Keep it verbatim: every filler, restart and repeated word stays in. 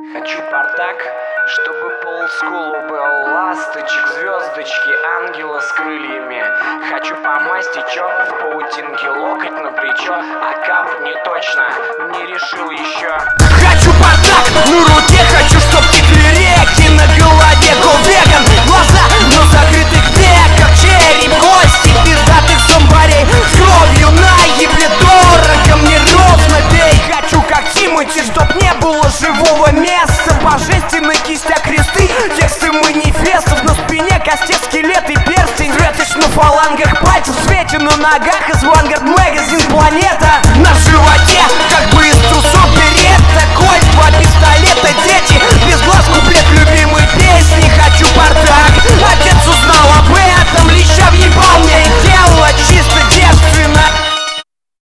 Хочу портак, чтобы по олдскулу был. Ласточек, звездочки, ангела с крыльями. Хочу помасть и чё в паутинке, локоть на плечо, а кап не точно, не решил еще. Хочу портак на руке, хочу, чтоб текли реки на голове. Go vegan, глаза, но закрыты где, как череп, кости пиздатых зомбарей. С кровью на ебле дорого, мне ровно бей. Хочу как Тимати, чтоб не было живого места. Божественный кистя кресты, тексты манифестов. На спине костей, скелет и перстень. Светоч на фалангах пальцев, свете на ногах. Из Vanguard Magazine планета.